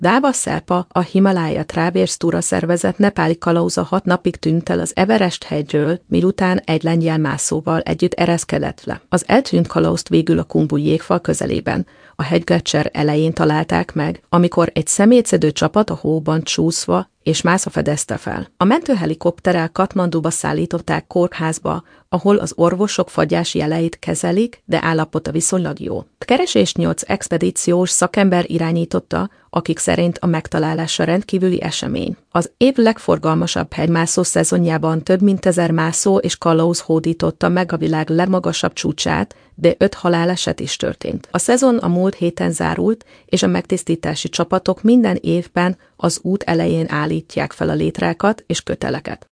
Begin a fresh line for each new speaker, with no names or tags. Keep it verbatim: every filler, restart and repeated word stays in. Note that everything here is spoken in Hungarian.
Dáva Sherpa, a Himalája Traverse Tour szervezet nepáli kalauza hat napig tűnt el az Everest hegyről, miután egy lengyel mászóval együtt ereszkedett le. Az eltűnt kalauzt végül a Khumbu jégfal közelében, a hegygletszer elején találták meg, amikor egy szemétszedő csapat a hóban csúszva és mászva fedezte fel. A mentőhelikopterrel Katmanduba szállították kórházba, ahol az orvosok fagyás jeleit kezelik, de állapota viszonylag jó. A keresést nyolc expedíciós szakember irányította, akik szerint a megtalálása rendkívüli esemény. Az év legforgalmasabb hegymászó szezonjában több mint ezer mászó és kalauz hódította meg a világ legmagasabb csúcsát, de öt haláleset is történt. A szezon a múlt héten zárult, és a megtisztítási csapatok minden évben az út elején állítják fel a létrákat és köteleket.